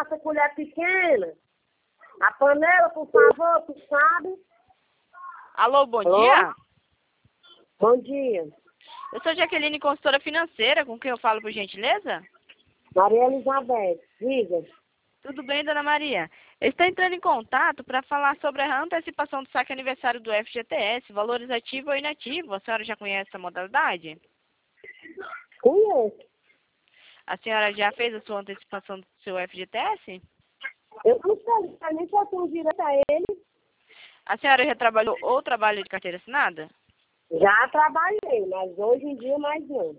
passa a colher pequena. A panela, por favor, tu sabe? Alô, bom Alô? dia. Bom dia. Eu sou Jaqueline, consultora financeira, com quem eu falo, por gentileza? Maria Elizabeth, diga. Tudo bem, dona Maria? Eu estou entrando em contato para falar sobre a antecipação do saque aniversário do FGTS, valores ativo ou inativo. A senhora já conhece essa modalidade? Conheço. A senhora já fez a sua antecipação do seu FGTS? Eu não sei, nem se eu tenho direito a ele. A senhora já trabalhou ou trabalha de carteira assinada? Já trabalhei, mas hoje em dia mais não.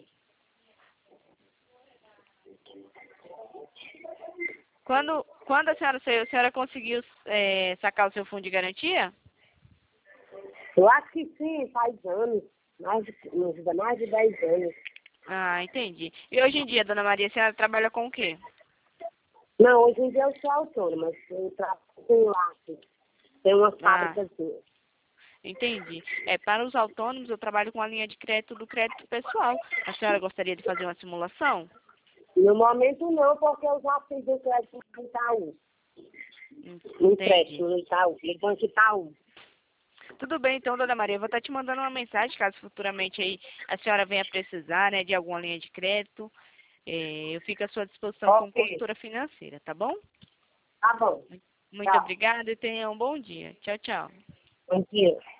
Quando a senhora saiu, a senhora conseguiu sacar o seu fundo de garantia? Eu acho que sim, faz anos. Mais de 10 anos. Ah, entendi. E hoje em dia, dona Maria, a senhora trabalha com o quê? Não, hoje em dia eu sou autônoma. Eu trabalho com lápis. Tem uma fábrica assim. Entendi. Para os autônomos, eu trabalho com a linha de crédito do crédito pessoal. A senhora gostaria de fazer uma simulação? No momento não, porque eu já fiz o crédito no Itaú. No crédito no Itaú, no Banco Itaú. Tudo bem, então, dona Maria, eu vou estar te mandando uma mensagem, caso futuramente aí a senhora venha precisar, né, de alguma linha de crédito. Eu fico à sua disposição como consultora financeira, tá bom? Tá bom. Muito obrigada e tenha um bom dia. Tchau, tchau. Bom dia.